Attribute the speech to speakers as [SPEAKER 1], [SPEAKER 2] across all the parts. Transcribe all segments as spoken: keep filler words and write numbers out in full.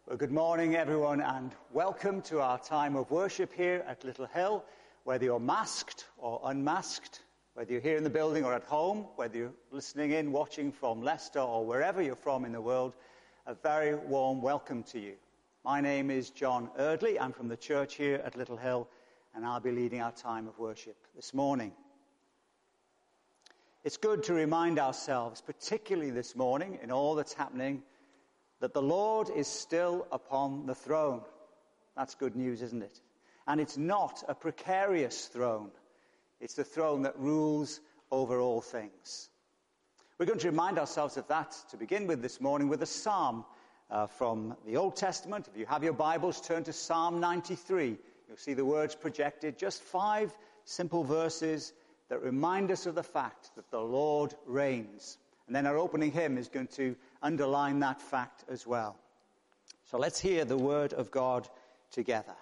[SPEAKER 1] Well, good morning, everyone, and welcome to our time of worship here at Little Hill. Whether you're masked or unmasked, whether you're here in the building or at home, whether you're listening in, watching from Leicester or wherever you're from in the world, a very warm welcome to you. My name is John Eardley. I'm from the church here at Little Hill, and I'll be leading our time of worship this morning. It's good to remind ourselves, particularly this morning, in all that's happening, that the Lord is still upon the throne. That's good news, isn't it? And it's not a precarious throne. It's the throne that rules over all things. We're going to remind ourselves of that to begin with this morning with a psalm uh, from the Old Testament. If you have your Bibles, turn to Psalm ninety-three. You'll see the words projected, just five simple verses that remind us of the fact that the Lord reigns. And then our opening hymn is going to underline that fact as well. So let's hear the word of God together.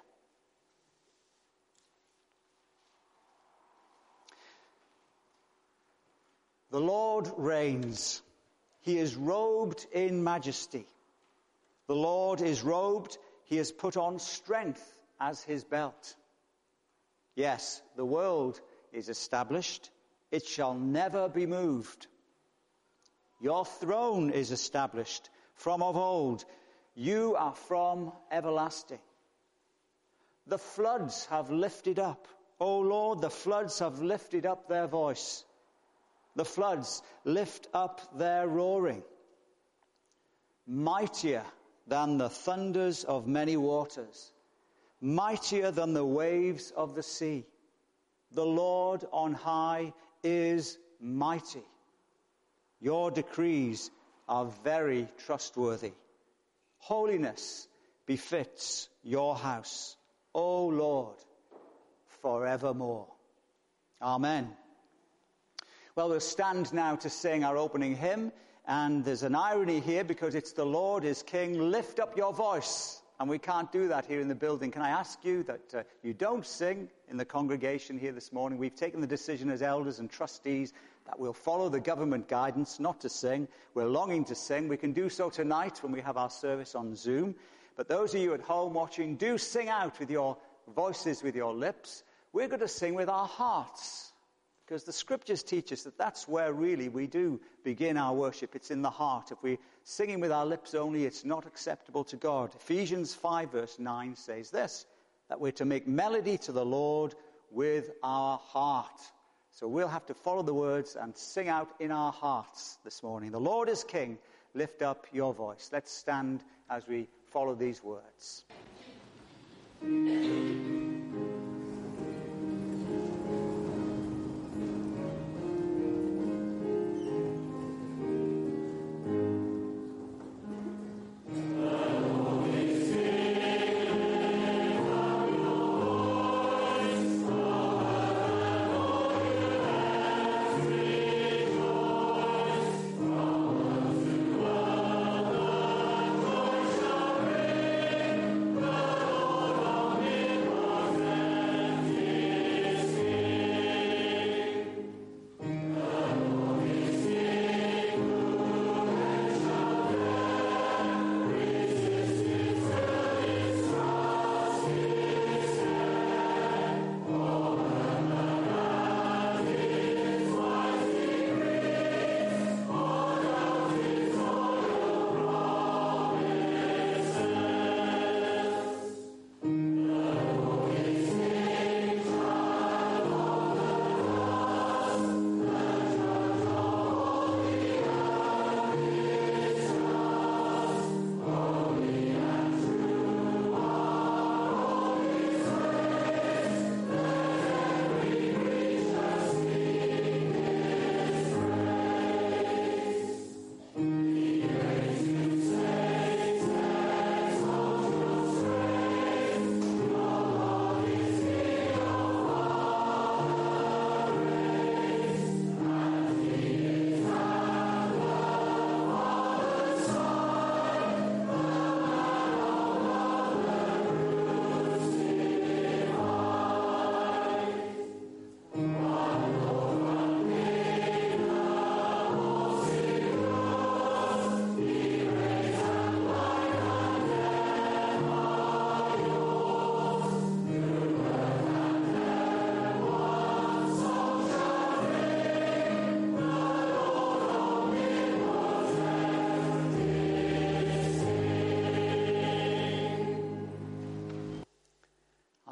[SPEAKER 1] The Lord reigns. He is robed in majesty. The Lord is robed. He has put on strength as his belt. Yes, the world is established. It shall never be moved. Your throne is established from of old. You are from everlasting. The floods have lifted up. O Lord, the floods have lifted up their voice. The floods lift up their roaring. Mightier than the thunders of many waters. Mightier than the waves of the sea. The Lord on high is mighty. Your decrees are very trustworthy. Holiness befits your house, O Lord, forevermore. Amen. Well, we'll stand now to sing our opening hymn, and there's an irony here because it's the Lord is King. Lift up your voice. And we can't do that here in the building. Can I ask you that uh, you don't sing in the congregation here this morning? We've taken the decision as elders and trustees that we'll follow the government guidance not to sing. We're longing to sing. We can do so tonight when we have our service on Zoom. But those of you at home watching, do sing out with your voices, with your lips. We're going to sing with our hearts. Because the scriptures teach us that that's where really we do begin our worship. It's in the heart. If we're singing with our lips only, it's not acceptable to God. Ephesians five verse nine says this, that we're to make melody to the Lord with our heart. So we'll have to follow the words and sing out in our hearts this morning. The Lord is King. Lift up your voice. Let's stand as we follow these words.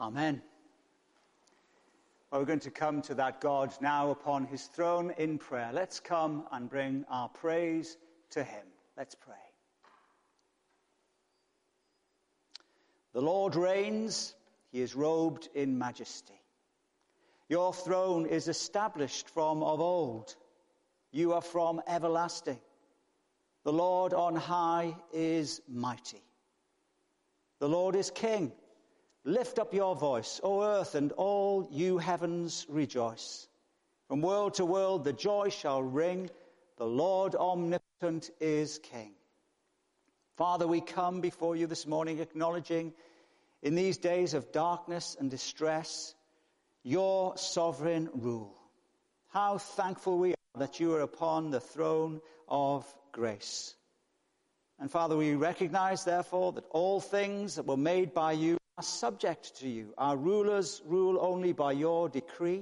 [SPEAKER 1] Amen. Well, we're going to come to that God now upon his throne in prayer. Let's come and bring our praise to him. Let's pray. The Lord reigns. He is robed in majesty. Your throne is established from of old. You are from everlasting. The Lord on high is mighty. The Lord is king. Lift up your voice, O earth, and all you heavens rejoice. From world to world the joy shall ring. The Lord omnipotent is king. Father, we come before you this morning acknowledging in these days of darkness and distress your sovereign rule. How thankful we are that you are upon the throne of grace. And Father, we recognize, therefore, that all things that were made by you are subject to you. Our rulers rule only by your decree.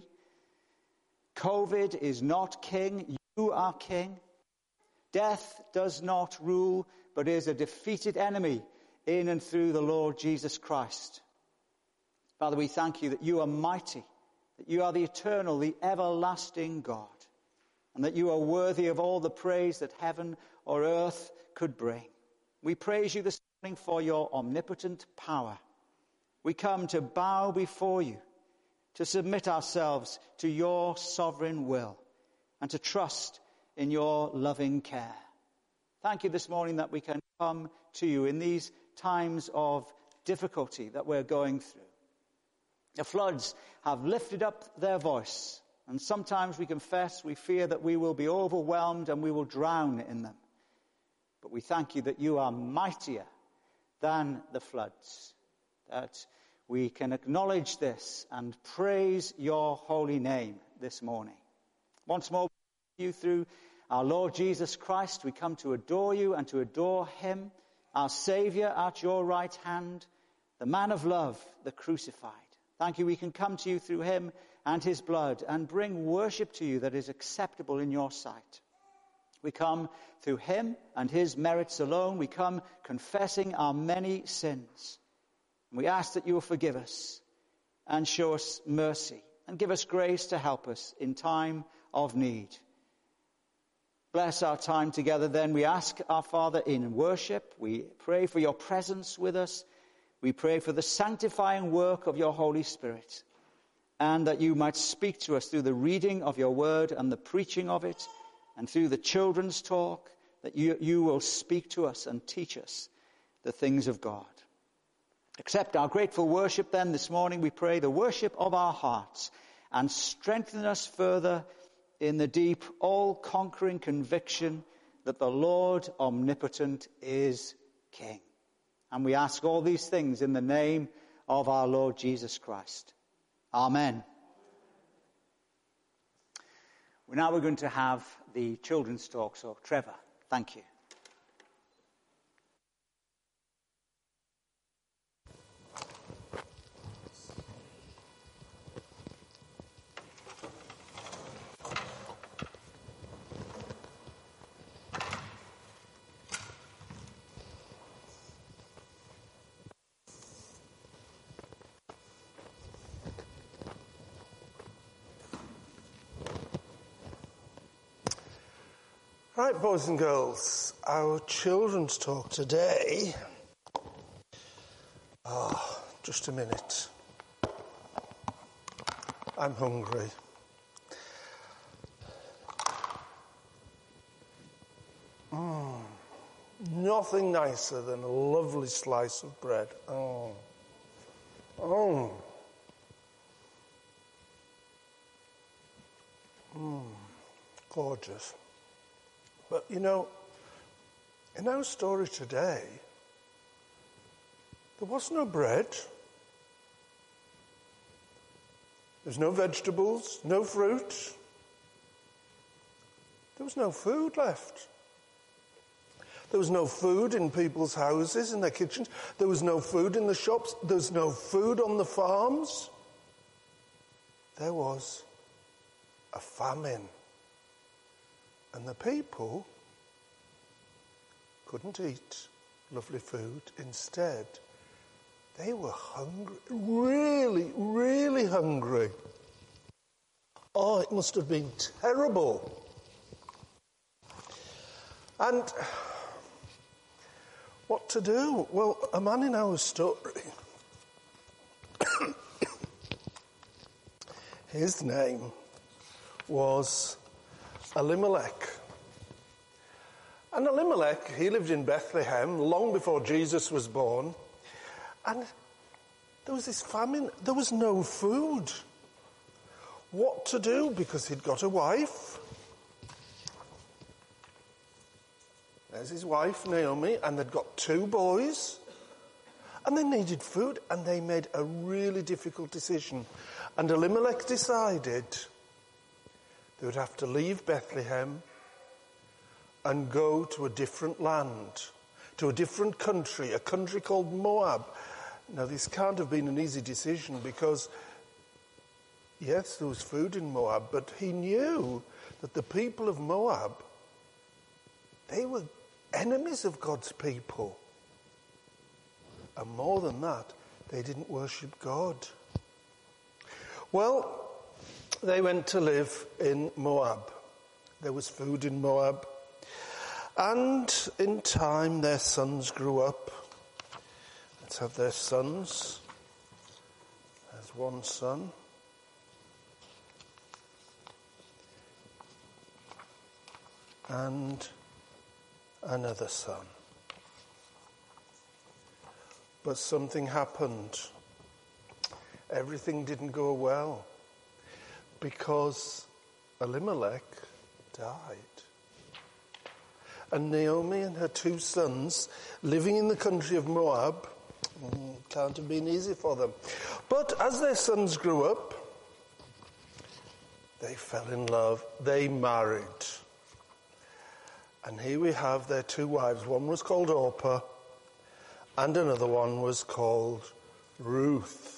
[SPEAKER 1] COVID is not king. You are king. Death does not rule, but is a defeated enemy in and through the Lord Jesus Christ. Father, we thank you that you are mighty, that you are the eternal, the everlasting God, and that you are worthy of all the praise that heaven or earth could bring. We praise you this morning for your omnipotent power. We come to bow before you, to submit ourselves to your sovereign will, and to trust in your loving care. Thank you this morning that we can come to you in these times of difficulty that we're going through. The floods have lifted up their voice, and sometimes we confess we fear that we will be overwhelmed and we will drown in them. But we thank you that you are mightier than the floods, that we can acknowledge this and praise your holy name this morning. Once more, you through our Lord Jesus Christ, we come to adore you and to adore him, our Saviour at your right hand, the man of love, the crucified. Thank you, we can come to you through him and his blood and bring worship to you that is acceptable in your sight. We come through him and his merits alone. We come confessing our many sins. We ask that you will forgive us and show us mercy and give us grace to help us in time of need. Bless our time together then. We ask our Father in worship. We pray for your presence with us. We pray for the sanctifying work of your Holy Spirit, and that you might speak to us through the reading of your word and the preaching of it, and through the children's talk, that you, you will speak to us and teach us the things of God. Accept our grateful worship then this morning, we pray, the worship of our hearts, and strengthen us further in the deep, all-conquering conviction that the Lord omnipotent is King. And we ask all these things in the name of our Lord Jesus Christ. Amen. Well, now we're going to have the children's talk. So, Trevor, thank you.
[SPEAKER 2] Right, boys and girls, our children's talk today. Oh, just a minute. I'm hungry. Mm, nothing nicer than a lovely slice of bread. Oh. Oh. Mm, gorgeous. But, you know, in our story today, there was no bread. There's no vegetables, no fruit. There was no food left. There was no food in people's houses, in their kitchens. There was no food in the shops. There was no food on the farms. There was a famine. And the people couldn't eat lovely food. Instead, They were hungry, really, really hungry. Oh, it must have been terrible. And what to do? Well, a man in our story, his name was Elimelech. And Elimelech, he lived in Bethlehem long before Jesus was born. And there was this famine. There was no food. What to do? Because he'd got a wife. There's his wife, Naomi, and they'd got two boys. And they needed food, and they made a really difficult decision. And Elimelech decided they would have to leave Bethlehem and go to a different land, to a different country, a country called Moab. Now, this can't have been an easy decision because, yes, there was food in Moab, but he knew that the people of Moab, they were enemies of God's people. And more than that, they didn't worship God. Well, they went to live in Moab. There was food in Moab. And in time, their sons grew up. Let's have their sons. There's one son. And another son. But something happened. Everything didn't go well because Elimelech died. And Naomi and her two sons, living in the country of Moab, can't have been easy for them. But as their sons grew up, they fell in love. They married. And here we have their two wives. One was called Orpah, and another one was called Ruth.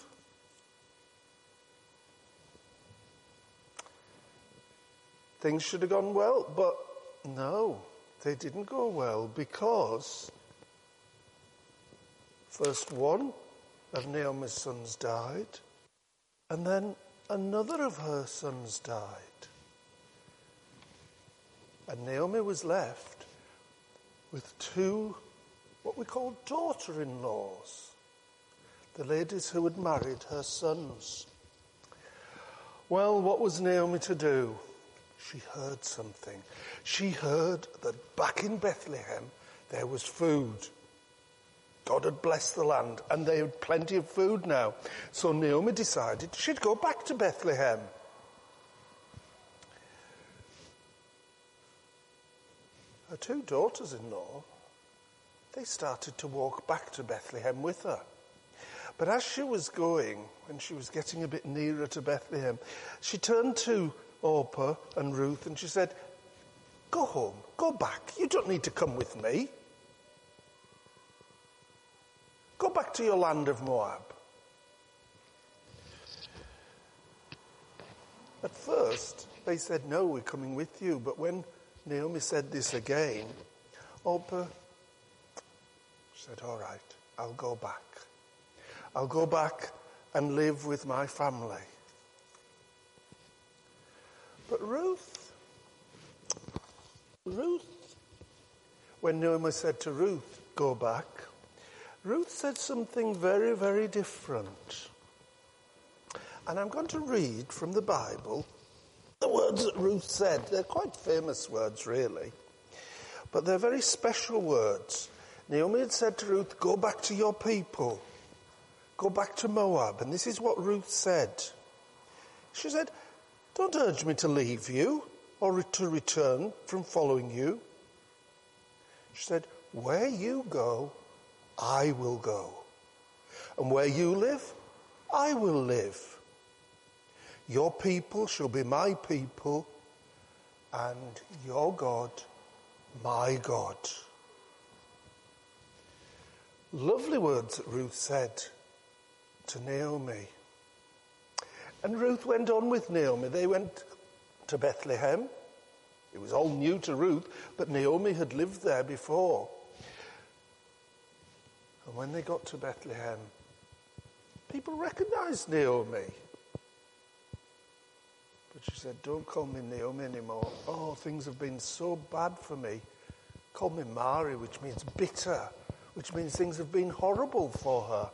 [SPEAKER 2] Things should have gone well, but no, they didn't go well because first one of Naomi's sons died, and then another of her sons died. And Naomi was left with two, what we call daughter-in-laws, the ladies who had married her sons. Well, what was Naomi to do? She heard something. She heard that back in Bethlehem there was food. God had blessed the land and they had plenty of food now. So Naomi decided she'd go back to Bethlehem. Her two daughters-in-law, they started to walk back to Bethlehem with her. But as she was going, when she was getting a bit nearer to Bethlehem, she turned to Orpah and Ruth and she said, "Go home, go back. You don't need to come with me. Go back to your land of Moab." At first, they said, "No, we're coming with you." But when Naomi said this again, Orpah said, "All right, I'll go back. I'll go back and live with my family." But Ruth, Ruth, when Naomi said to Ruth, "Go back," Ruth said something very, very different. And I'm going to read from the Bible the words that Ruth said. They're quite famous words, really. But they're very special words. Naomi had said to Ruth, "Go back to your people. Go back to Moab." And this is what Ruth said. She said, "Don't urge me to leave you or to return from following you." She said, "Where you go, I will go. And where you live, I will live. Your people shall be my people, and your God, my God." Lovely words that Ruth said to Naomi. And Ruth went on with Naomi. They went to Bethlehem. It was all new to Ruth, but Naomi had lived there before. And when they got to Bethlehem, People recognised Naomi. But she said, don't call me Naomi anymore. Oh, things have been so bad for me. Call me Mari, which means bitter, which means things have been horrible for her.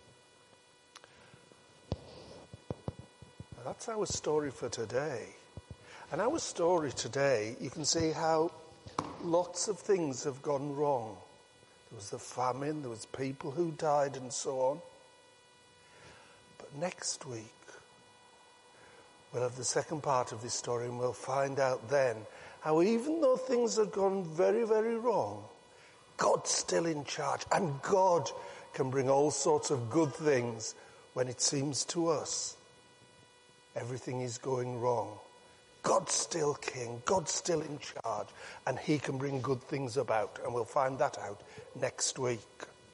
[SPEAKER 2] Now, that's our story for today. And our story today, you can see how lots of things have gone wrong. There was the famine, there was people who died and so on. But next week, we'll have the second part of this story, and we'll find out then how even though things have gone very, very wrong, God's still in charge, and God can bring all sorts of good things when it seems to us everything is going wrong. God's still king, God's still in charge, and he can bring good things about, and we'll find that out next week.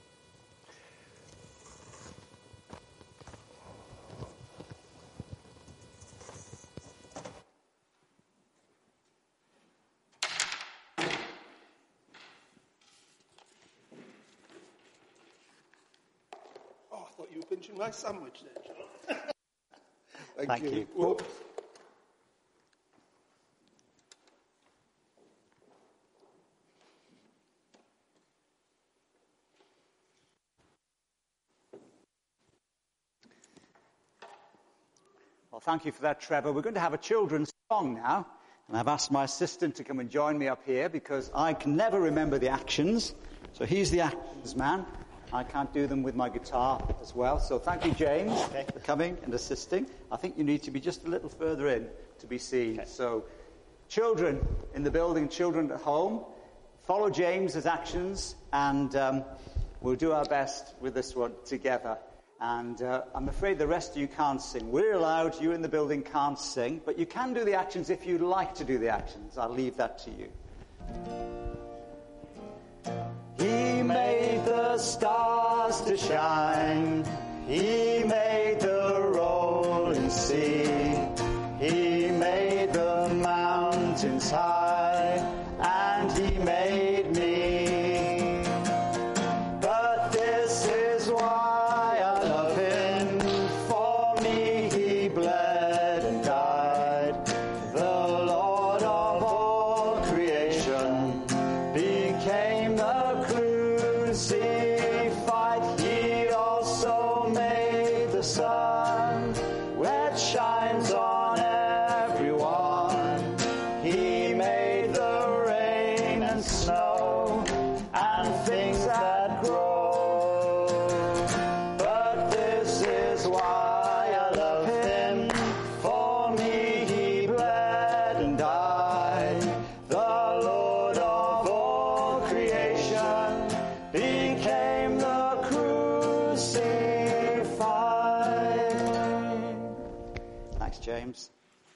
[SPEAKER 2] Pinching my sandwich there, John. Thank,
[SPEAKER 1] Thank
[SPEAKER 2] you.
[SPEAKER 1] you.
[SPEAKER 2] Whoops.
[SPEAKER 1] Well, thank you for that, Trevor. We're going to have a children's song now, and I've asked my assistant to come and join me up here because I can never remember the actions. So he's the actions man. I can't do them with my guitar as well. So thank you, James, okay, for coming and assisting. I think you need to be just a little further in to be seen. Okay. So children in the building, children at home, follow James's actions, and um, we'll do our best with this one together. And uh, I'm afraid the rest of you can't sing. We're allowed, you in the building can't sing, but you can do the actions if you'd like to do the actions. I'll leave that to you. He made the stars to shine. He made the rolling sea. He made the mountains high. And he made me. But this is why I love him. For me he bled and died. The Lord of all creation became the crucified. He also made the sun, which shines on everyone. He made the rain and snow and things that grow. But this is why I love him. For me he bled and died. The Lord of all creation became the crucified. Thanks, James.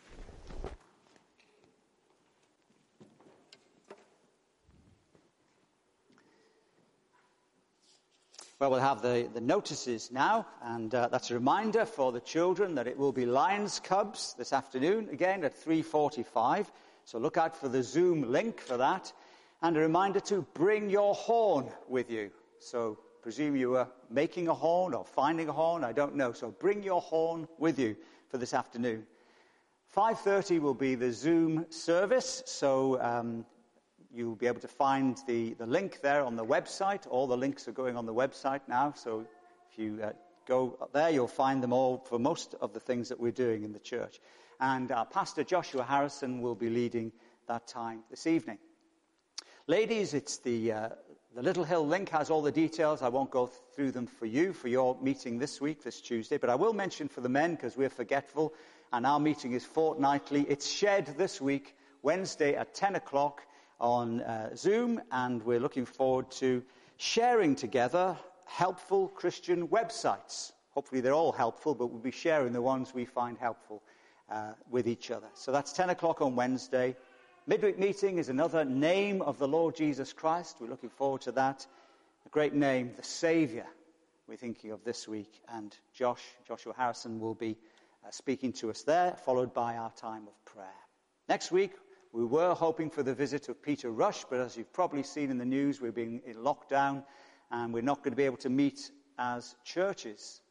[SPEAKER 1] Well, we'll have the, the notices now, and uh, that's a reminder for the children that it will be Lions Cubs this afternoon, again at three forty-five. So look out for the Zoom link for that. And a reminder to bring your horn with you. So presume you were making a horn or finding a horn, I don't know. So bring your horn with you for this afternoon. five thirty will be the Zoom service, so um, you'll be able to find the, the link there on the website. All the links are going on the website now, so if you uh, go up there, you'll find them all for most of the things that we're doing in the church. And our Pastor Joshua Harrison will be leading that time this evening. Ladies, it's the, uh, the Little Hill link has all the details. I won't go through them for you, for your meeting this week, this Tuesday, but I will mention for the men, because we're forgetful, and our meeting is fortnightly. It's Shed this week, Wednesday at ten o'clock. On uh, Zoom, and we're looking forward to sharing together helpful Christian websites. Hopefully they're all helpful, but we'll be sharing the ones we find helpful uh, with each other. So that's ten o'clock on Wednesday. Midweek meeting is another name of the Lord Jesus Christ. We're looking forward to that. A great name, the Saviour, we're thinking of this week. And Josh, Joshua Harrison will be uh, speaking to us there, followed by our time of prayer. Next week, we were hoping for the visit of Peter Rush, but as you've probably seen in the news, we're being in lockdown, and we're not going to be able to meet as churches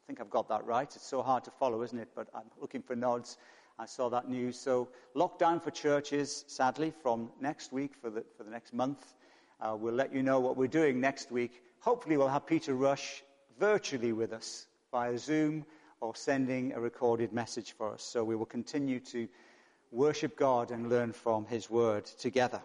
[SPEAKER 1] I think I've got that right. It's so hard to follow, isn't it? But I'm looking for nods. I saw that news. So lockdown for churches, sadly, from next week for the, for the next month. Uh, we'll let you know what we're doing next week. Hopefully we'll have Peter Rush virtually with us via Zoom or sending a recorded message for us. So we will continue to worship God and learn from his word together.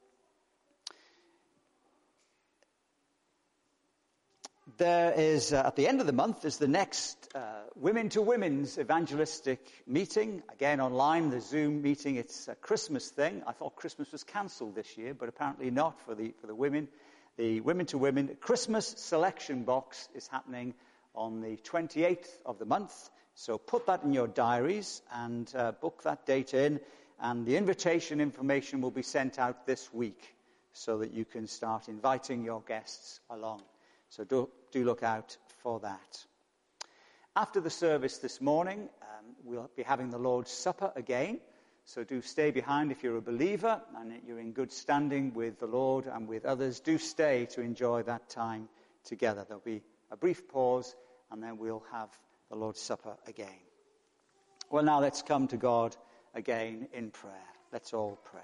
[SPEAKER 1] There is, uh, at the end of the month, is the next uh, Women to Women's evangelistic meeting. Again, online, the Zoom meeting. It's a Christmas thing. I thought Christmas was cancelled this year, but apparently not for the for the women. The Women to Women Christmas selection box is happening on the twenty-eighth of the month. So put that in your diaries and uh, book that date in. And the invitation information will be sent out this week so that you can start inviting your guests along. So do, do look out for that. After the service this morning, um, we'll be having the Lord's Supper again. So do stay behind if you're a believer and you're in good standing with the Lord and with others. Do stay to enjoy that time together. There'll be a brief pause and then we'll have the Lord's Supper again. Well, now let's come to God again in prayer. Let's all pray.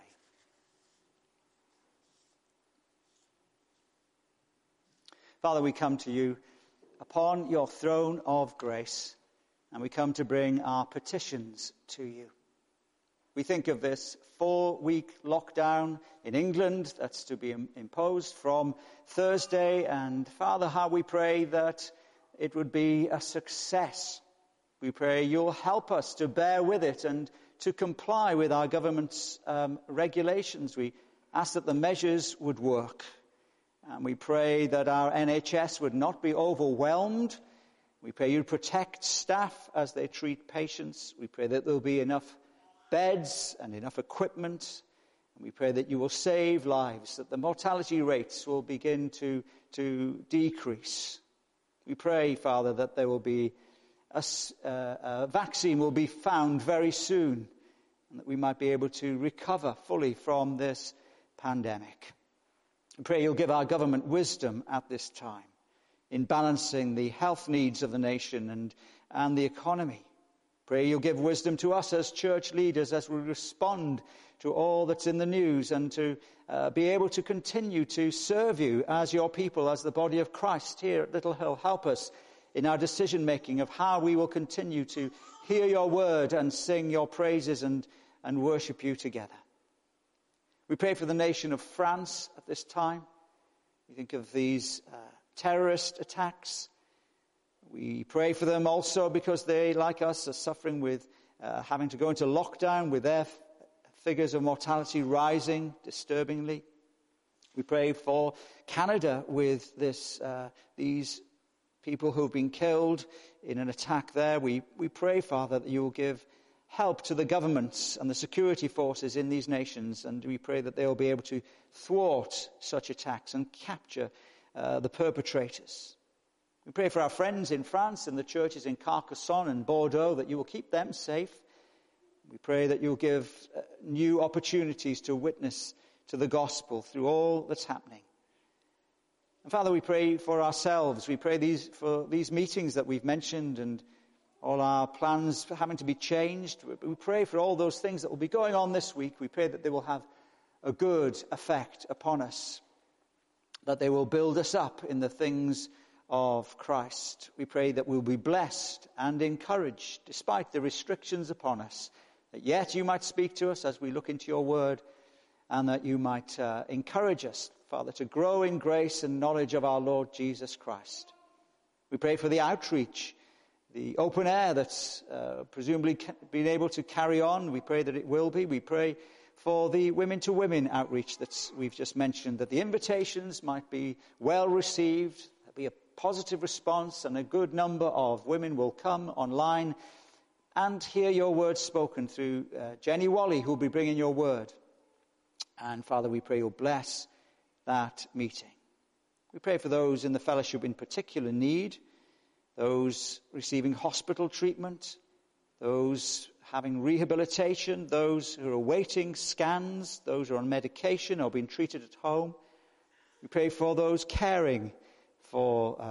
[SPEAKER 1] Father, we come to you upon your throne of grace, and we come to bring our petitions to you. We think of this four-week lockdown in England that's to be imposed from Thursday, and Father, how we pray that it would be a success. We pray you'll help us to bear with it and to comply with our government's um, regulations. We ask that the measures would work. And we pray that our N H S would not be overwhelmed. We pray you'd protect staff as they treat patients. We pray that there will be enough beds and enough equipment. And we pray that you will save lives, that the mortality rates will begin to, to decrease. We pray, Father, that there will be a, uh, a vaccine will be found very soon, and that we might be able to recover fully from this pandemic. We pray you'll give our government wisdom at this time in balancing the health needs of the nation and, and the economy. Pray you'll give wisdom to us as church leaders as we respond to all that's in the news and to uh, be able to continue to serve you as your people, as the body of Christ here at Little Hill. Help us in our decision-making of how we will continue to hear your word and sing your praises and, and worship you together. We pray for the nation of France at this time. We think of these uh, terrorist attacks. We pray for them also because they, like us, are suffering with uh, having to go into lockdown with their f- figures of mortality rising disturbingly. We pray for Canada with this uh, these people who have been killed in an attack there. We, we pray, Father, that you will give help to the governments and the security forces in these nations, and we pray that they will be able to thwart such attacks and capture uh, the perpetrators. We pray for our friends in France and the churches in Carcassonne and Bordeaux, that you will keep them safe. We pray that you'll give uh, new opportunities to witness to the gospel through all that's happening. And Father, we pray for ourselves. We pray these for these meetings that we've mentioned and all our plans having to be changed. We pray for all those things that will be going on this week. We pray that they will have a good effect upon us, that they will build us up in the things of Christ. We pray that we'll be blessed and encouraged despite the restrictions upon us, that yet you might speak to us as we look into your word, and that you might uh, encourage us, Father, to grow in grace and knowledge of our Lord Jesus Christ. We pray for the outreach, the open air that's uh, presumably been able to carry on. We pray that it will be. We pray for the Women to Women outreach that we've just mentioned, that the invitations might be well received, there'll be a positive response, and a good number of women will come online and hear your word spoken through uh, Jenny Wally, who will be bringing your word. And Father, we pray you'll bless that meeting. We pray for those in the fellowship in particular need, those receiving hospital treatment, those having rehabilitation, those who are awaiting scans, those who are on medication or being treated at home. We pray for those caring for uh,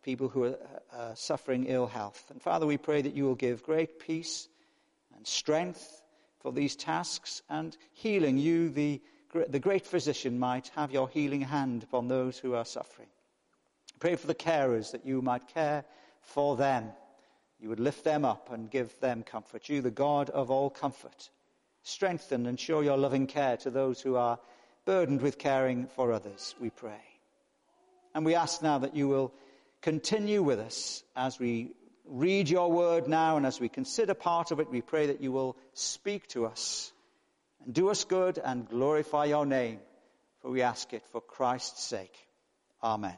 [SPEAKER 1] people who are uh, suffering ill health. And Father, we pray that you will give great peace and strength for these tasks, and healing. You, the, the great physician, might have your healing hand upon those who are suffering. Pray for the carers, that you might care for them. You would lift them up and give them comfort. You, the God of all comfort, strengthen and show your loving care to those who are burdened with caring for others, we pray. And we ask now that you will continue with us as we read your word now, and as we consider part of it, we pray that you will speak to us and do us good and glorify your name, for we ask it for Christ's sake. Amen.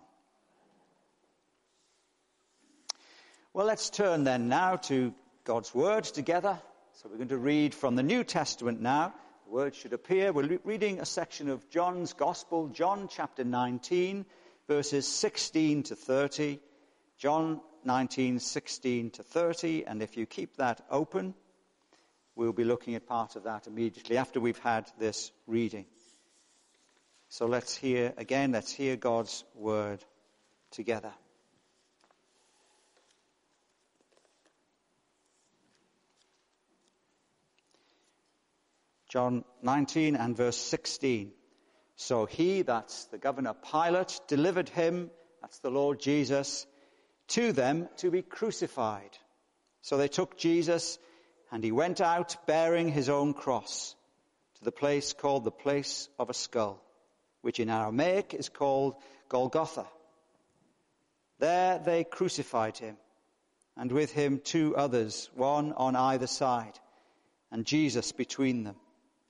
[SPEAKER 1] Well, let's turn then now to God's word together. So we're going to read from the New Testament now. The word should appear. We're reading a section of John's Gospel, John chapter nineteen, verses sixteen to thirty. John nineteen, sixteen to thirty. And if you keep that open, we'll be looking at part of that immediately after we've had this reading. So let's hear, again, let's hear God's word together. John nineteen and verse sixteen. So he, that's the governor Pilate, delivered him, that's the Lord Jesus, to them to be crucified. So they took Jesus, and he went out bearing his own cross to the place called the place of a skull, which in Aramaic is called Golgotha. There they crucified him, and with him two others, one on either side, and Jesus between them.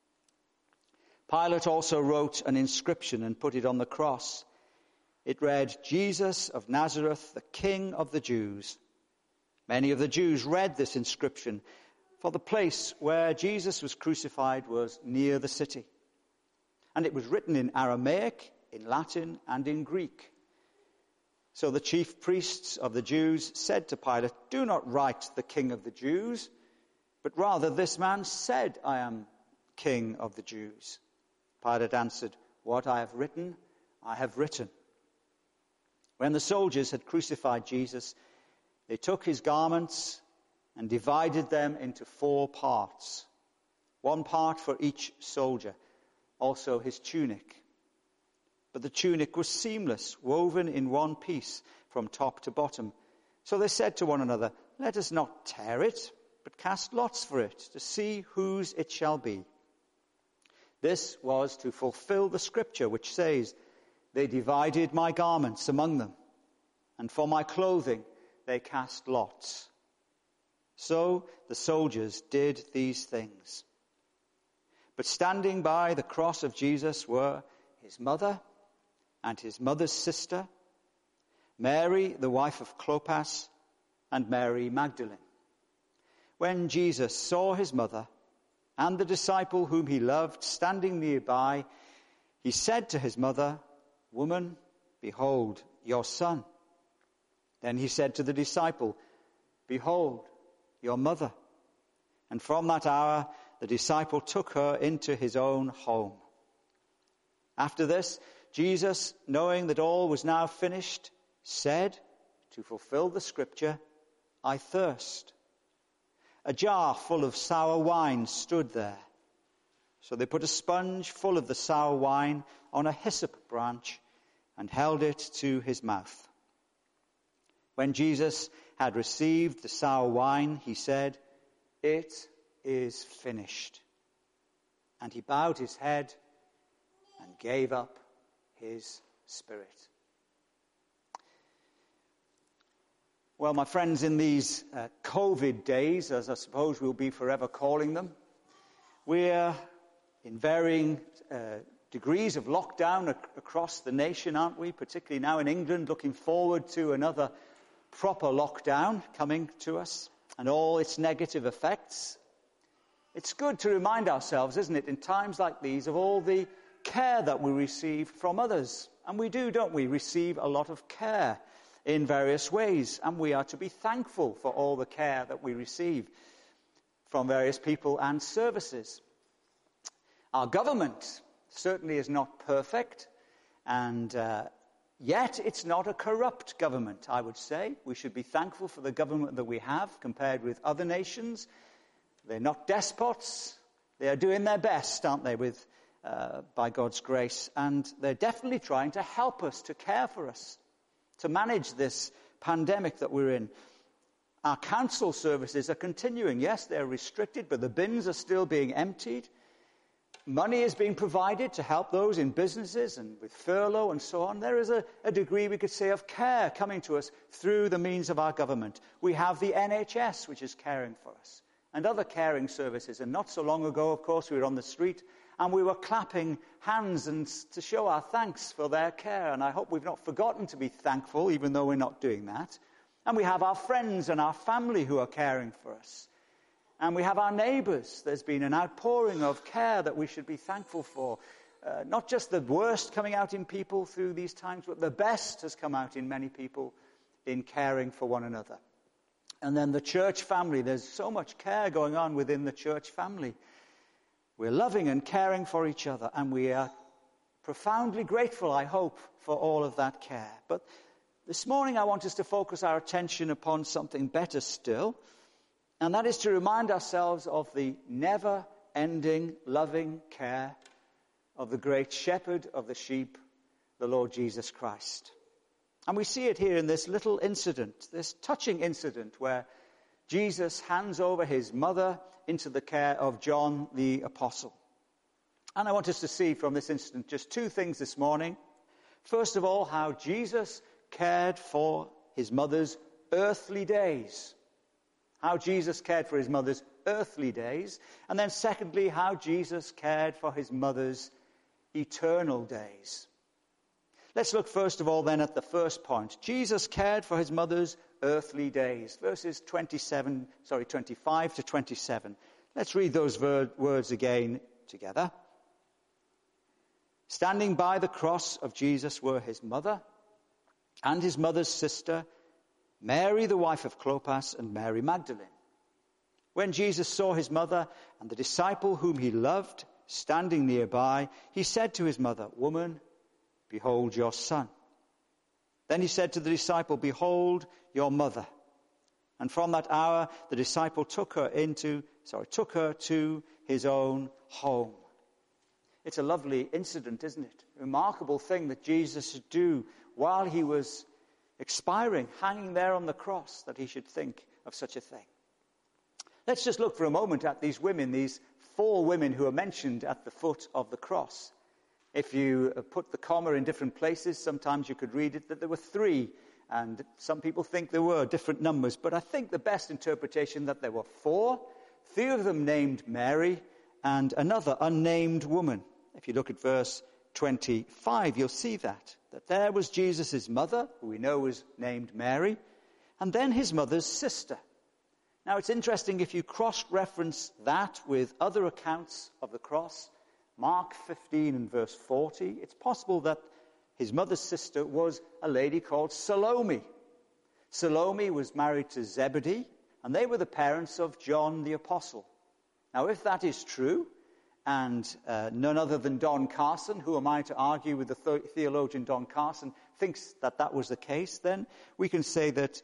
[SPEAKER 1] Pilate also wrote an inscription and put it on the cross. It read, Jesus of Nazareth, the King of the Jews. Many of the Jews read this inscription, for the place where Jesus was crucified was near the city. And it was written in Aramaic, in Latin, and in Greek. So the chief priests of the Jews said to Pilate, do not write the King of the Jews, but rather this man said, I am King of the Jews. Pilate answered, what I have written, I have written. When the soldiers had crucified Jesus, they took his garments and divided them into four parts, one part for each soldier, also his tunic. But the tunic was seamless, woven in one piece from top to bottom. So they said to one another, let us not tear it, but cast lots for it, to see whose it shall be. This was to fulfill the scripture which says, they divided my garments among them, and for my clothing they cast lots. So the soldiers did these things. But standing by the cross of Jesus were his mother and his mother's sister, Mary, the wife of Clopas, and Mary Magdalene. When Jesus saw his mother and the disciple whom he loved standing nearby, he said to his mother, woman, behold your son. Then he said to the disciple, behold your mother. And from that hour the disciple took her into his own home. After this, Jesus, knowing that all was now finished, said, to fulfill the scripture, I thirst. A jar full of sour wine stood there. So they put a sponge full of the sour wine on a hyssop branch and held it to his mouth. When Jesus had received the sour wine, he said, it is finished. And he bowed his head and gave up his spirit. Well, my friends, in these uh, COVID days, as I suppose we'll be forever calling them, we're in varying uh, degrees of lockdown ac- across the nation, aren't we? Particularly now in England, looking forward to another proper lockdown coming to us and all its negative effects. It's good to remind ourselves, isn't it, in times like these, of all the care that we receive from others. And we do, don't we, receive a lot of care in various ways, and we are to be thankful for all the care that we receive from various people and services. Our government certainly is not perfect, and uh, Yet it's not a corrupt government, I would say. We should be thankful for the government that we have compared with other nations. They're not despots. They are doing their best, aren't they, with uh, by God's grace. And they're definitely trying to help us, to care for us, to manage this pandemic that we're in. Our council services are continuing. Yes, they're restricted, but the bins are still being emptied. Money is being provided to help those in businesses and with furlough and so on. There is a, a degree, we could say, of care coming to us through the means of our government. We have the N H S, which is caring for us, and other caring services. And not so long ago, of course, we were on the street and we were clapping hands and to show our thanks for their care. And I hope we've not forgotten to be thankful, even though we're not doing that. And we have our friends and our family who are caring for us. And we have our neighbours. There's been an outpouring of care that we should be thankful for. Uh, not just the worst coming out in people through these times, but the best has come out in many people in caring for one another. And then the church family. There's so much care going on within the church family. We're loving and caring for each other, and we are profoundly grateful, I hope, for all of that care. But this morning I want us to focus our attention upon something better still. And that is to remind ourselves of the never-ending, loving care of the great shepherd of the sheep, the Lord Jesus Christ. And we see it here in this little incident, this touching incident where Jesus hands over his mother into the care of John the Apostle. And I want us to see from this incident just two things this morning. First of all, how Jesus cared for his mother's earthly days. How Jesus cared for his mother's earthly days. And then secondly, how Jesus cared for his mother's eternal days. Let's look first of all then at the first point. Jesus cared for his mother's earthly days. Verses twenty-seven, sorry, twenty-five to twenty-seven. Let's read those ver- words again together. Standing by the cross of Jesus were his mother and his mother's sister, Mary, the wife of Clopas, and Mary Magdalene. When Jesus saw his mother and the disciple whom he loved standing nearby, he said to his mother, "Woman, behold your son." Then he said to the disciple, "Behold your mother." And from that hour, the disciple took her into, sorry, took her to his own home. It's a lovely incident, isn't it? A remarkable thing that Jesus should do while he was expiring, hanging there on the cross, that he should think of such a thing. Let's just look for a moment at these women, these four women who are mentioned at the foot of the cross. If you put the comma in different places, sometimes you could read it that there were three, and some people think there were different numbers, but I think the best interpretation that there were four, three of them named Mary, and another unnamed woman. If you look at verse twenty-five, you'll see that. That there was Jesus' mother, who we know was named Mary, and then his mother's sister. Now it's interesting if you cross-reference that with other accounts of the cross, Mark fifteen and verse forty, it's possible that his mother's sister was a lady called Salome. Salome was married to Zebedee, and they were the parents of John the Apostle. Now if that is true, and uh, none other than Don Carson, who am I to argue with the th- theologian Don Carson, thinks that that was the case, then we can say that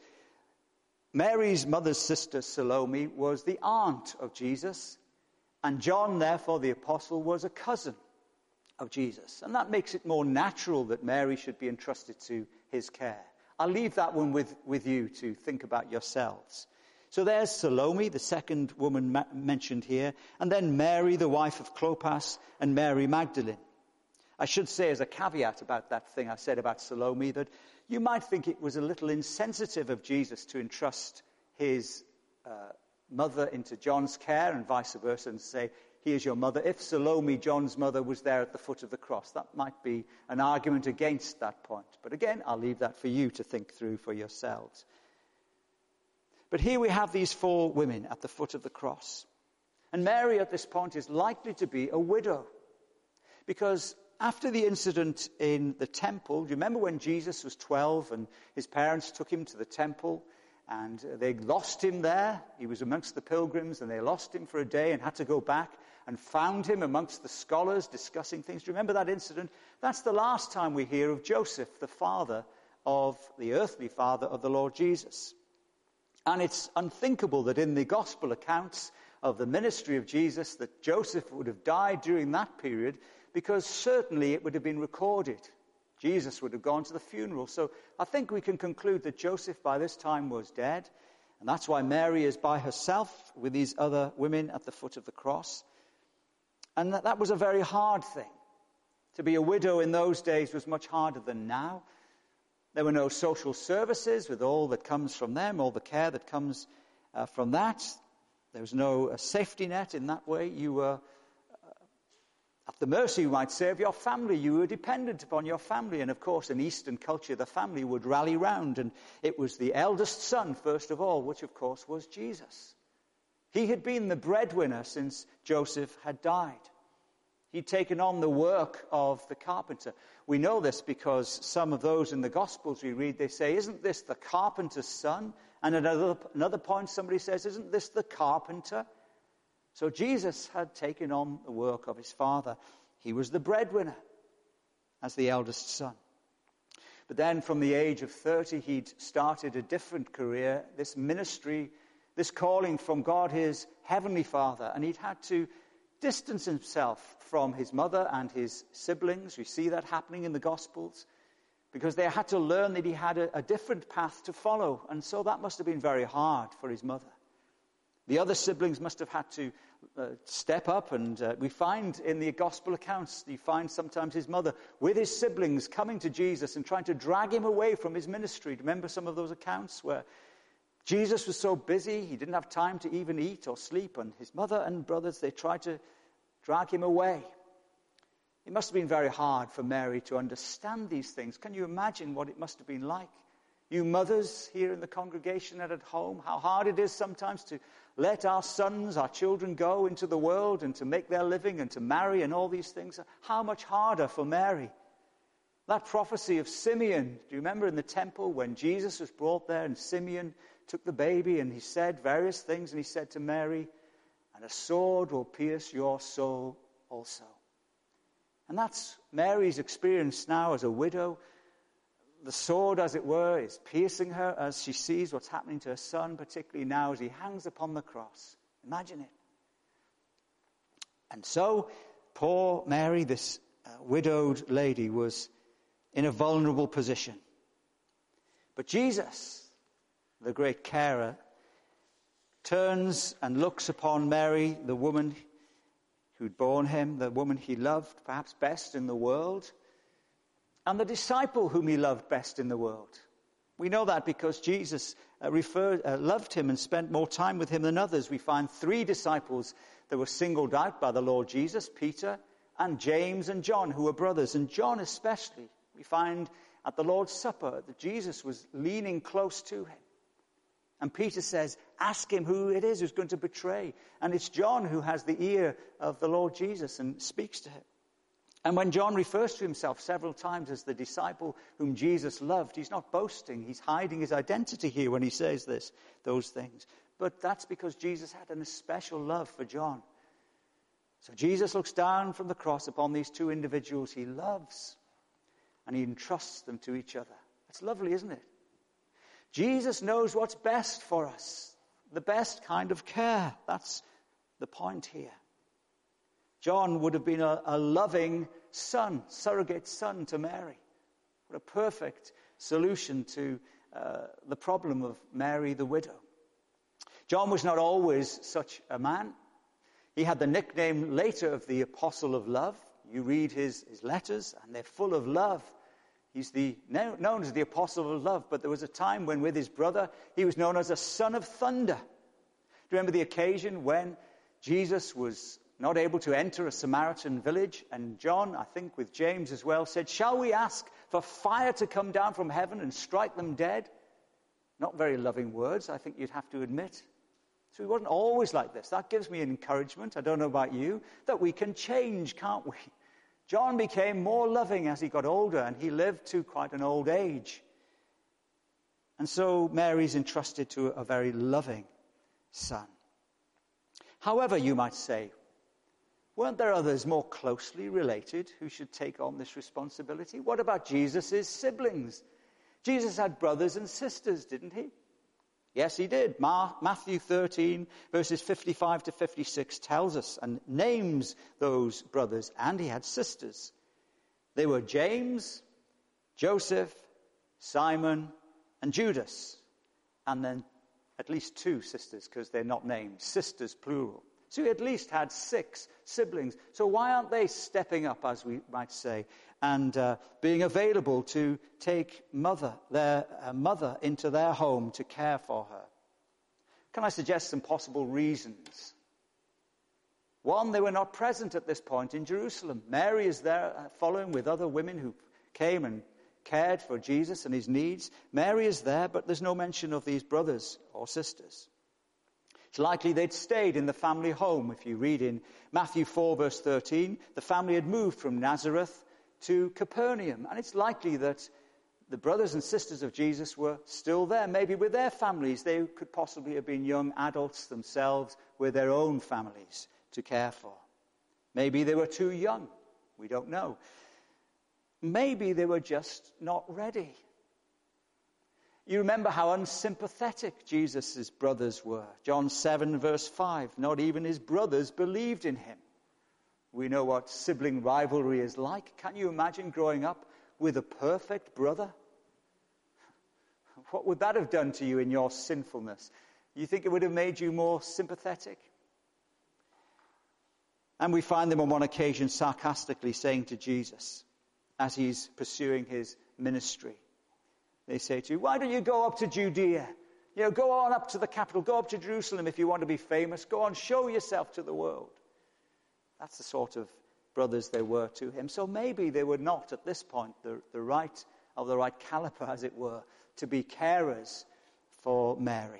[SPEAKER 1] Mary's mother's sister Salome was the aunt of Jesus, and John, therefore, the apostle, was a cousin of Jesus. And that makes it more natural that Mary should be entrusted to his care. I'll leave that one with, with you to think about yourselves. So there's Salome, the second woman ma- mentioned here, and then Mary, the wife of Clopas, and Mary Magdalene. I should say as a caveat about that thing I said about Salome, that you might think it was a little insensitive of Jesus to entrust his uh, mother into John's care and vice versa and say, "Here's your mother." If Salome, John's mother, was there at the foot of the cross, that might be an argument against that point. But again, I'll leave that for you to think through for yourselves. But here we have these four women at the foot of the cross. And Mary at this point is likely to be a widow. Because after the incident in the temple, do you remember when Jesus was twelve and his parents took him to the temple? And they lost him there. He was amongst the pilgrims, and they lost him for a day and had to go back and found him amongst the scholars discussing things. Do you remember that incident? That's the last time we hear of Joseph, the father of, the earthly father of the Lord Jesus. And it's unthinkable that in the gospel accounts of the ministry of Jesus that Joseph would have died during that period, because certainly it would have been recorded. Jesus would have gone to the funeral. So I think we can conclude that Joseph by this time was dead. And that's why Mary is by herself with these other women at the foot of the cross. And that, that was a very hard thing. To be a widow in those days was much harder than now. There were no social services with all that comes from them, all the care that comes uh, from that. There was no uh, safety net in that way. You were at the mercy, you might say, of your family. You were dependent upon your family. And of course, in Eastern culture, the family would rally round. And it was the eldest son, first of all, which of course was Jesus. He had been the breadwinner since Joseph had died. He'd taken on the work of the carpenter. We know this because some of those in the Gospels we read, they say, isn't this the carpenter's son? And at another, another point, somebody says, isn't this the carpenter? So Jesus had taken on the work of his father. He was the breadwinner as the eldest son. But then from the age of thirty, he'd started a different career, this ministry, this calling from God, his heavenly Father. And he'd had to distance himself from his mother and his siblings. We see that happening in the Gospels, because they had to learn that he had a, a different path to follow. And so that must have been very hard for his mother. The other siblings must have had to uh, step up, and uh, we find in the gospel accounts, you find sometimes his mother with his siblings coming to Jesus and trying to drag him away from his ministry. Remember some of those accounts where Jesus was so busy, he didn't have time to even eat or sleep, and his mother and brothers, they tried to drag him away. It must have been very hard for Mary to understand these things. Can you imagine what it must have been like? You mothers here in the congregation and at home, how hard it is sometimes to let our sons, our children go into the world and to make their living and to marry and all these things. How much harder for Mary. That prophecy of Simeon, do you remember in the temple when Jesus was brought there and Simeon took the baby and he said various things, and he said to Mary, and a sword will pierce your soul also. And that's Mary's experience now as a widow. The sword, as it were, is piercing her as she sees what's happening to her son, particularly now as he hangs upon the cross. Imagine it. And so, poor Mary, this uh, widowed lady, was in a vulnerable position. But Jesus, the great carer, turns and looks upon Mary, the woman who'd borne him, the woman he loved perhaps best in the world, and the disciple whom he loved best in the world. We know that because Jesus uh, referred, uh, loved him and spent more time with him than others. We find three disciples that were singled out by the Lord Jesus, Peter and James and John, who were brothers. And John especially, we find at the Lord's Supper that Jesus was leaning close to him. And Peter says, ask him who it is who's going to betray. And it's John who has the ear of the Lord Jesus and speaks to him. And when John refers to himself several times as the disciple whom Jesus loved, he's not boasting. He's hiding his identity here when he says this, those things. But that's because Jesus had an especial love for John. So Jesus looks down from the cross upon these two individuals he loves, and he entrusts them to each other. That's lovely, isn't it? Jesus knows what's best for us, the best kind of care. That's the point here. John would have been a, a loving son, surrogate son to Mary. What a perfect solution to uh, the problem of Mary the widow. John was not always such a man. He had the nickname later of the Apostle of Love. You read his, his letters, and they're full of love. He's the known as the Apostle of Love, but there was a time when with his brother, he was known as a son of thunder. Do you remember the occasion when Jesus was not able to enter a Samaritan village, and John, I think with James as well, said, shall we ask for fire to come down from heaven and strike them dead? Not very loving words, I think you'd have to admit. So he wasn't always like this. That gives me an encouragement, I don't know about you, that we can change, can't we? John became more loving as he got older, and he lived to quite an old age. And so Mary's entrusted to a very loving son. However, you might say, weren't there others more closely related who should take on this responsibility? What about Jesus' siblings? Jesus had brothers and sisters, didn't he? Yes, he did. Ma- Matthew thirteen, verses fifty-five to fifty-six tells us and names those brothers, and he had sisters. They were James, Joseph, Simon, and Judas. And then at least two sisters, because they're not named. Sisters, plural. So he at least had six siblings. So why aren't they stepping up, as we might say, and uh, being available to take mother, their uh, mother into their home to care for her? Can I suggest some possible reasons? One, they were not present at this point in Jerusalem. Mary is there uh, following with other women who came and cared for Jesus and his needs. Mary is there, but there's no mention of these brothers or sisters. It's likely they'd stayed in the family home. If you read in Matthew four, verse thirteen, the family had moved from Nazareth to Capernaum. And it's likely that the brothers and sisters of Jesus were still there, maybe with their families. They could possibly have been young adults themselves with their own families to care for. Maybe they were too young. We don't know. Maybe they were just not ready. You remember how unsympathetic Jesus' brothers were. John seven, verse five, not even his brothers believed in him. We know what sibling rivalry is like. Can you imagine growing up with a perfect brother? What would that have done to you in your sinfulness? You think it would have made you more sympathetic? And we find them on one occasion sarcastically saying to Jesus, as he's pursuing his ministry, they say to you, why don't you go up to Judea? You know, go on up to the capital. Go up to Jerusalem if you want to be famous. Go on, show yourself to the world. That's the sort of brothers they were to him. So maybe they were not, at this point, the, the right of the right caliber, as it were, to be carers for Mary.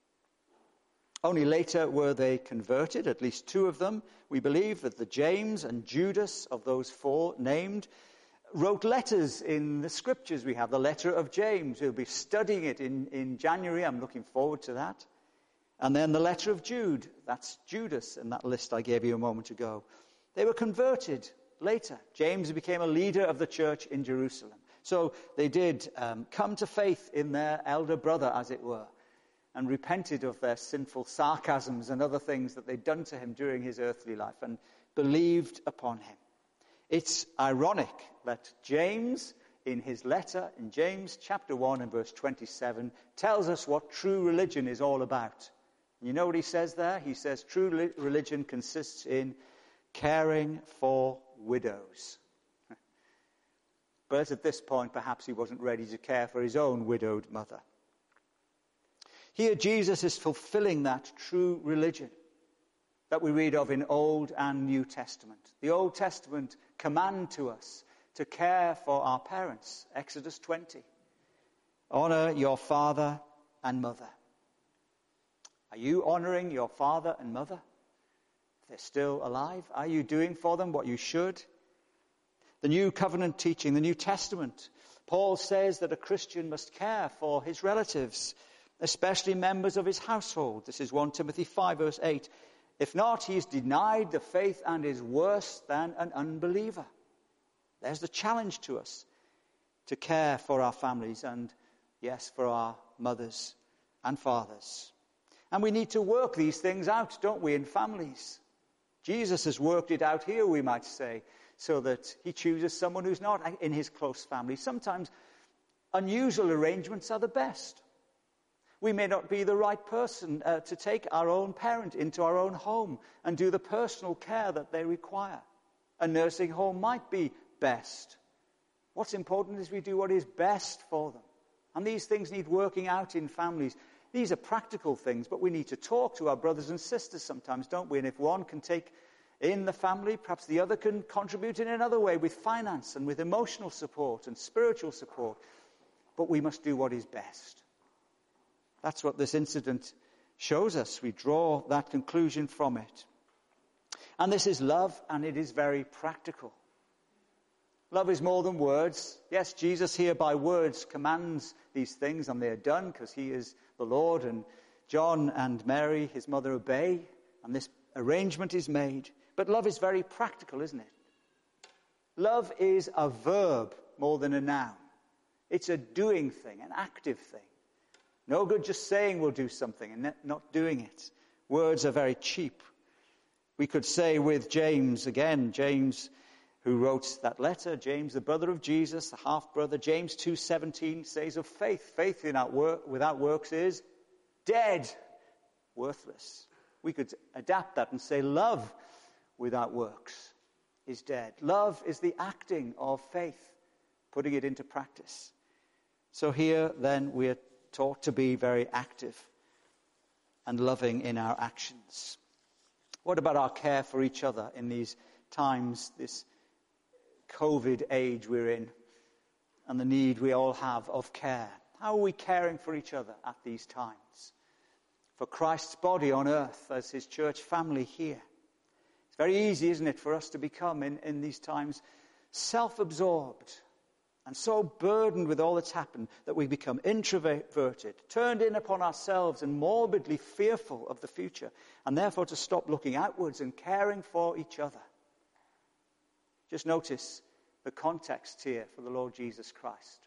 [SPEAKER 1] Only later were they converted, at least two of them. We believe that the James and Judas of those four named wrote letters in the scriptures. We have the letter of James. We'll be studying it in, in January. I'm looking forward to that. And then the letter of Jude. That's Judas in that list I gave you a moment ago. They were converted later. James became a leader of the church in Jerusalem. So they did um, come to faith in their elder brother, as it were, and repented of their sinful sarcasms and other things that they'd done to him during his earthly life and believed upon him. It's ironic that James, in his letter, in James chapter one and verse twenty-seven, tells us what true religion is all about. You know what he says there? He says true religion consists in caring for widows. But at this point, perhaps he wasn't ready to care for his own widowed mother. Here, Jesus is fulfilling that true religion that we read of in Old and New Testament. The Old Testament command to us to care for our parents. Exodus twenty. Honor your father and mother. Are you honoring your father and mother? If they're still alive, are you doing for them what you should? The New Covenant teaching, the New Testament. Paul says that a Christian must care for his relatives, especially members of his household. This is First Timothy five, verse eight. If not, he is denied the faith and is worse than an unbeliever. There's the challenge to us to care for our families and, yes, for our mothers and fathers. And we need to work these things out, don't we, in families? Jesus has worked it out here, we might say, so that he chooses someone who's not in his close family. Sometimes unusual arrangements are the best. We may not be the right person uh, to take our own parent into our own home and do the personal care that they require. A nursing home might be best. What's important is we do what is best for them. And these things need working out in families. These are practical things, but we need to talk to our brothers and sisters sometimes, don't we? And if one can take in the family, perhaps the other can contribute in another way with finance and with emotional support and spiritual support. But we must do what is best. That's what this incident shows us. We draw that conclusion from it. And this is love, and it is very practical. Love is more than words. Yes, Jesus here by words commands these things, and they are done because he is the Lord, and John and Mary, his mother, obey, and this arrangement is made. But love is very practical, isn't it? Love is a verb more than a noun. It's a doing thing, an active thing. No good just saying we'll do something and not doing it. Words are very cheap. We could say with James, again, James who wrote that letter, James, the brother of Jesus, the half-brother, James two seventeen says of faith, faith without, work, without works is dead, worthless. We could adapt that and say love without works is dead. Love is the acting of faith, putting it into practice. So here, then, we are taught to be very active and loving in our actions. What about our care for each other in these times, this COVID age we're in, and the need we all have of care? How are we caring for each other at these times? For Christ's body on earth as his church family here. It's very easy, isn't it, for us to become in, in these times self-absorbed and so burdened with all that's happened that we become introverted, turned in upon ourselves and morbidly fearful of the future, and therefore to stop looking outwards and caring for each other. Just notice the context here for the Lord Jesus Christ.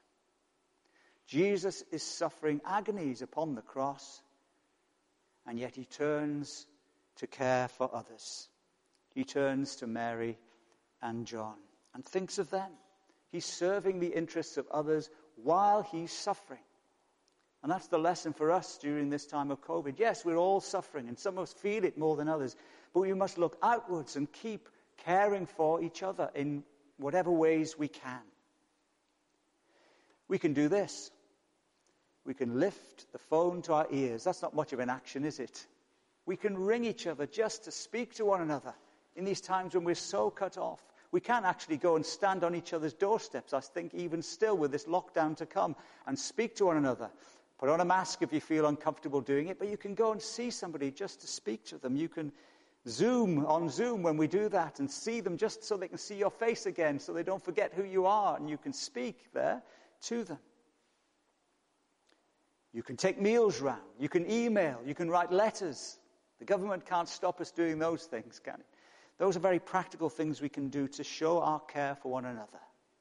[SPEAKER 1] Jesus is suffering agonies upon the cross, and yet he turns to care for others. He turns to Mary and John and thinks of them. He's serving the interests of others while he's suffering. And that's the lesson for us during this time of COVID. Yes, we're all suffering, and some of us feel it more than others, but we must look outwards and keep caring for each other in whatever ways we can. We can do this. We can lift the phone to our ears. That's not much of an action, is it? We can ring each other just to speak to one another in these times when we're so cut off. We can't actually go and stand on each other's doorsteps, I think, even still with this lockdown to come, and speak to one another. Put on a mask if you feel uncomfortable doing it, but you can go and see somebody just to speak to them. You can Zoom on Zoom when we do that and see them just so they can see your face again, so they don't forget who you are, and you can speak there to them. You can take meals round. You can email. You can write letters. The government can't stop us doing those things, can it? Those are very practical things we can do to show our care for one another.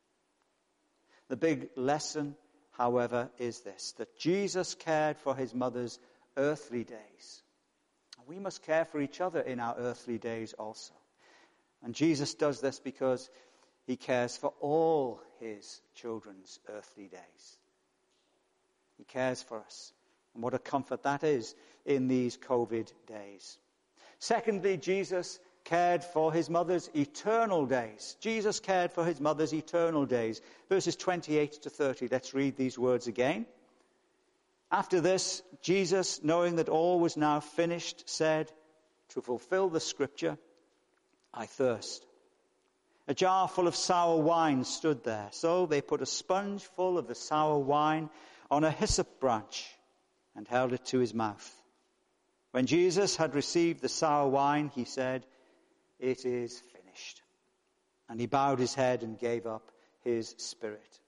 [SPEAKER 1] The big lesson, however, is this, that Jesus cared for his mother's earthly days. We must care for each other in our earthly days also. And Jesus does this because he cares for all his children's earthly days. He cares for us. And what a comfort that is in these COVID days. Secondly, Jesus cared for his mother's eternal days. Jesus cared for his mother's eternal days. Verses twenty-eight to thirty. Let's read these words again. After this, Jesus, knowing that all was now finished, said, to fulfill the scripture, I thirst. A jar full of sour wine stood there. So they put a sponge full of the sour wine on a hyssop branch and held it to his mouth. When Jesus had received the sour wine, he said, it is finished. And he bowed his head and gave up his spirit.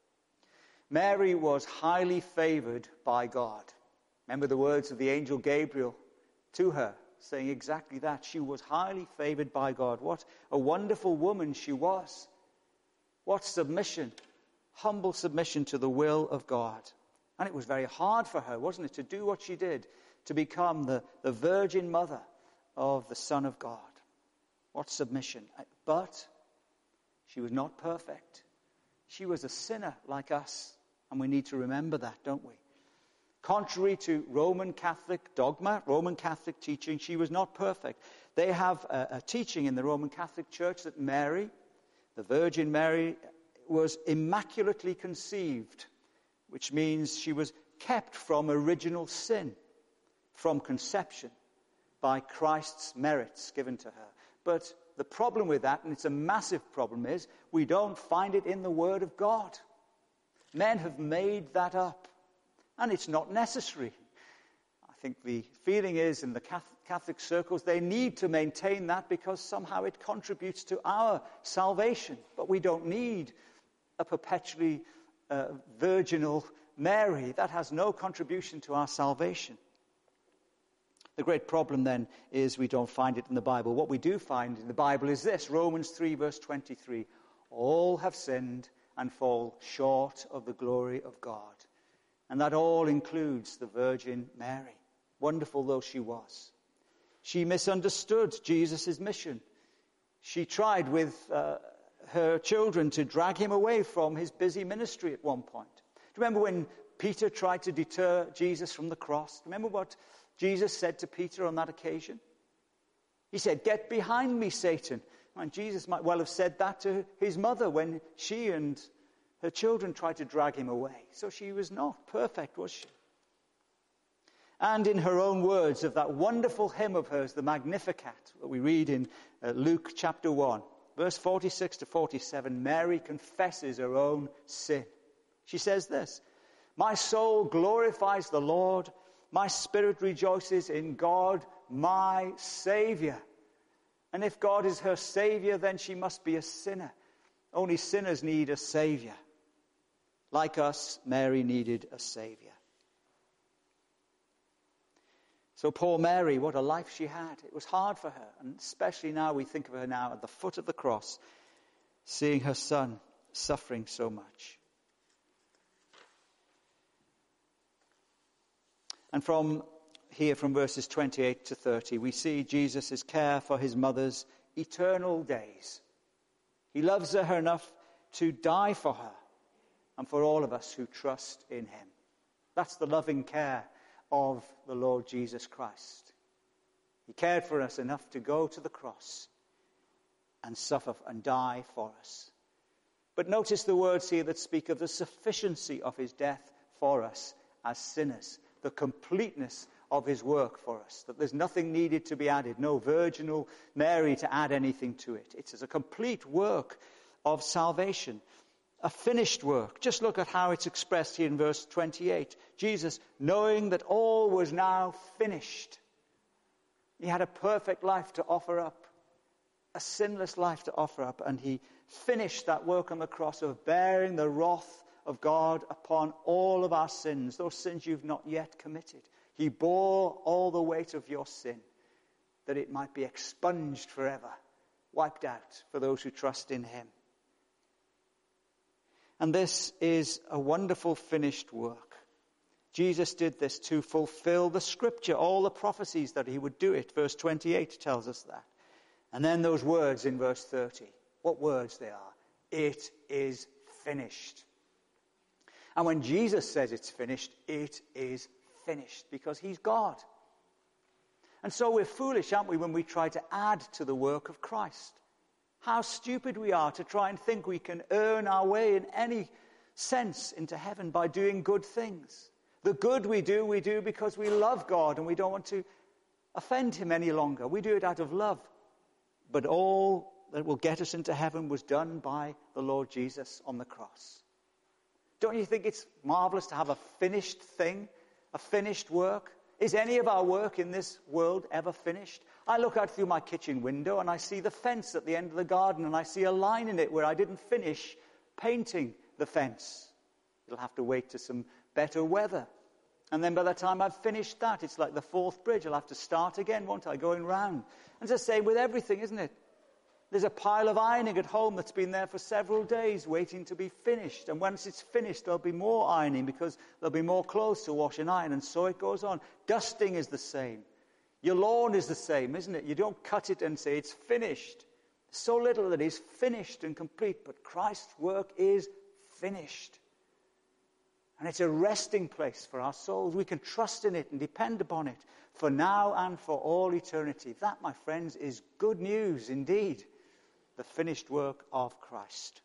[SPEAKER 1] Mary was highly favored by God. Remember the words of the angel Gabriel to her, saying exactly that. She was highly favored by God. What a wonderful woman she was. What submission, humble submission to the will of God. And it was very hard for her, wasn't it, to do what she did, to become the, the virgin mother of the Son of God. What submission. But she was not perfect. She was a sinner like us. And we need to remember that, don't we? Contrary to Roman Catholic dogma, Roman Catholic teaching, she was not perfect. They have a, a teaching in the Roman Catholic Church that Mary, the Virgin Mary, was immaculately conceived, which means she was kept from original sin, from conception, by Christ's merits given to her. But the problem with that, and it's a massive problem, is we don't find it in the Word of God. Men have made that up, and it's not necessary. I think the feeling is in the Catholic circles they need to maintain that because somehow it contributes to our salvation. But we don't need a perpetually uh, virginal Mary. That has no contribution to our salvation. The great problem then is we don't find it in the Bible. What we do find in the Bible is this, Romans three verse twenty-three. All have sinned and fall short of the glory of God. And that all includes the Virgin Mary, wonderful though she was. She misunderstood Jesus' mission. She tried with uh, her children to drag him away from his busy ministry at one point. Do you remember when Peter tried to deter Jesus from the cross? Remember what Jesus said to Peter on that occasion? He said, "Get behind me, Satan." And Jesus might well have said that to his mother when she and her children tried to drag him away. So she was not perfect, was she? And in her own words of that wonderful hymn of hers, the Magnificat, that we read in uh, Luke chapter one, verse forty-six to forty-seven, Mary confesses her own sin. She says this, "My soul glorifies the Lord, my spirit rejoices in God, my Saviour." And if God is her Saviour, then she must be a sinner. Only sinners need a Saviour. Like us, Mary needed a Saviour. So poor Mary, what a life she had. It was hard for her, and especially now we think of her now at the foot of the cross, seeing her son suffering so much. And from here, from verses twenty-eight to thirty, we see Jesus' care for his mother's eternal days. He loves her enough to die for her and for all of us who trust in him. That's the loving care of the Lord Jesus Christ. He cared for us enough to go to the cross and suffer and die for us. But notice the words here that speak of the sufficiency of his death for us as sinners, the completeness of his work for us, that there's nothing needed to be added, no virginal Mary to add anything to it. It is a complete work of salvation, a finished work. Just look at how it's expressed here in verse twenty-eight. Jesus, knowing that all was now finished. He had a perfect life to offer up, a sinless life to offer up, and he finished that work on the cross of bearing the wrath of God upon all of our sins, those sins you've not yet committed. He bore all the weight of your sin, that it might be expunged forever, wiped out for those who trust in him. And this is a wonderful finished work. Jesus did this to fulfill the scripture, all the prophecies that he would do it. Verse twenty-eight tells us that. And then those words in verse thirty. What words they are. It is finished. And when Jesus says it's finished, it is finished because he's God. And so we're foolish, aren't we, when we try to add to the work of Christ. How stupid we are to try and think we can earn our way in any sense into heaven by doing good things. The good we do, we do because we love God and we don't want to offend him any longer. We do it out of love. But all that will get us into heaven was done by the Lord Jesus on the cross. Don't you think it's marvelous to have a finished thing, a finished work? Is any of our work in this world ever finished? I look out through my kitchen window and I see the fence at the end of the garden and I see a line in it where I didn't finish painting the fence. It'll have to wait to some better weather. And then by the time I've finished that, it's like the fourth bridge. I'll have to start again, won't I, going round. And it's the same with everything, isn't it? There's a pile of ironing at home that's been there for several days waiting to be finished. And once it's finished, there'll be more ironing because there'll be more clothes to wash and iron. And so it goes on. Dusting is the same. Your lawn is the same, isn't it? You don't cut it and say it's finished. So little that is finished and complete. But Christ's work is finished. And it's a resting place for our souls. We can trust in it and depend upon it for now and for all eternity. That, my friends, is good news indeed. The finished work of Christ.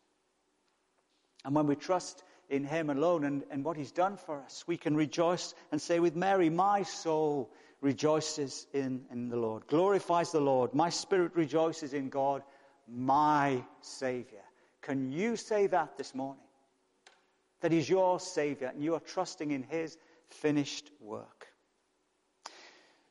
[SPEAKER 1] And when we trust in him alone and, and what he's done for us, we can rejoice and say with Mary, my soul rejoices in, in the Lord, glorifies the Lord. My spirit rejoices in God, my Saviour. Can you say that this morning? That he's your Saviour and you are trusting in his finished work.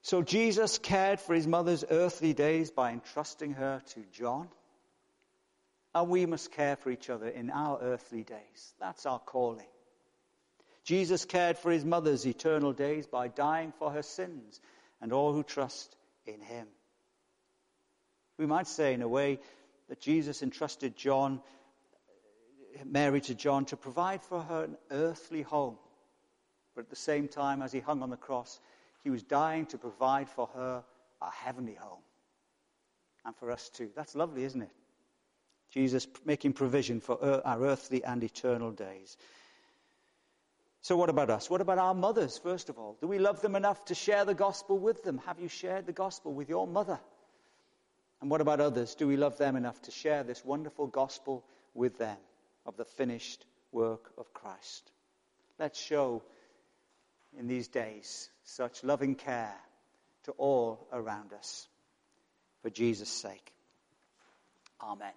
[SPEAKER 1] So Jesus cared for his mother's earthly days by entrusting her to John. And we must care for each other in our earthly days. That's our calling. Jesus cared for his mother's eternal days by dying for her sins and all who trust in him. We might say, in a way, that Jesus entrusted John, Mary to John to provide for her an earthly home. But at the same time, as he hung on the cross, he was dying to provide for her a heavenly home. And for us too. That's lovely, isn't it? Jesus making provision for our earthly and eternal days. So what about us? What about our mothers, first of all? Do we love them enough to share the gospel with them? Have you shared the gospel with your mother? And what about others? Do we love them enough to share this wonderful gospel with them of the finished work of Christ? Let's show in these days such loving care to all around us for Jesus' sake. Amen.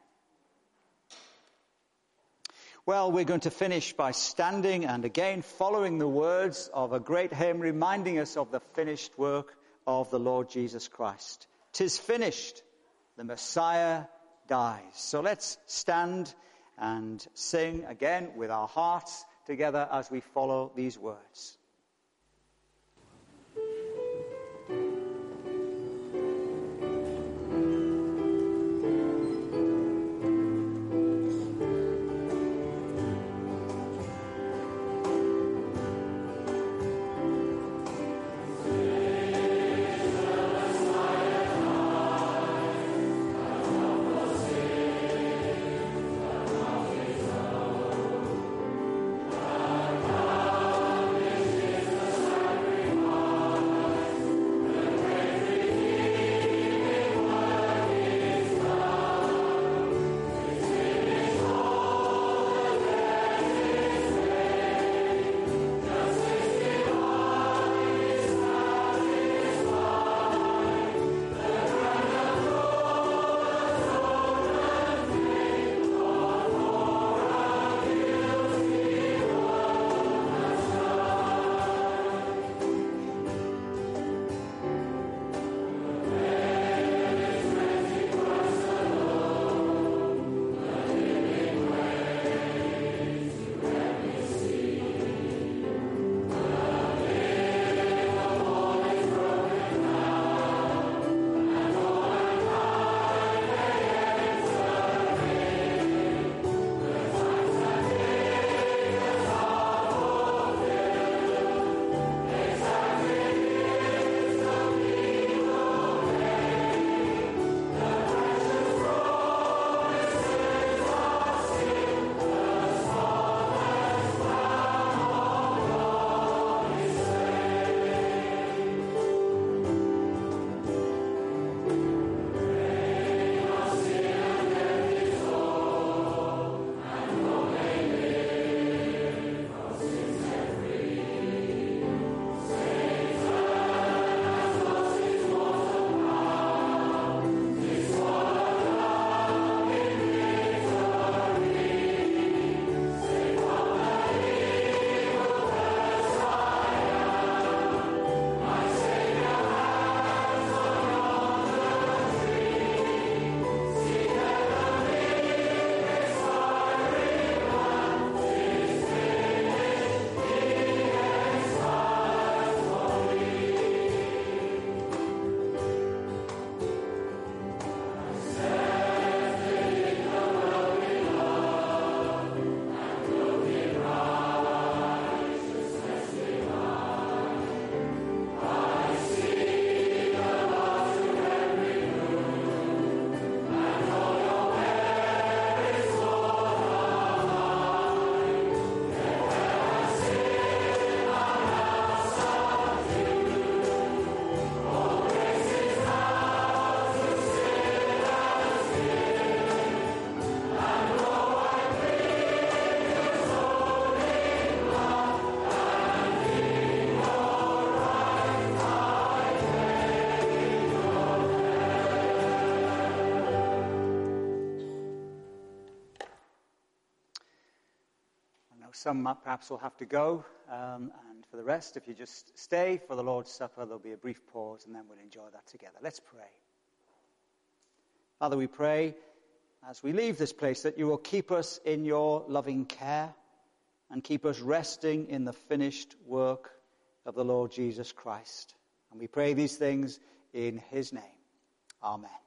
[SPEAKER 1] Well, we're going to finish by standing and again following the words of a great hymn reminding us of the finished work of the Lord Jesus Christ. 'Tis finished, the Messiah dies. So let's stand and sing again with our hearts together as we follow these words. Some perhaps will have to go, um, and for the rest, if you just stay for the Lord's Supper, there'll be a brief pause and then we'll enjoy that together. Let's pray. Father, we pray as we leave this place that you will keep us in your loving care and keep us resting in the finished work of the Lord Jesus Christ. And we pray these things in his name. Amen.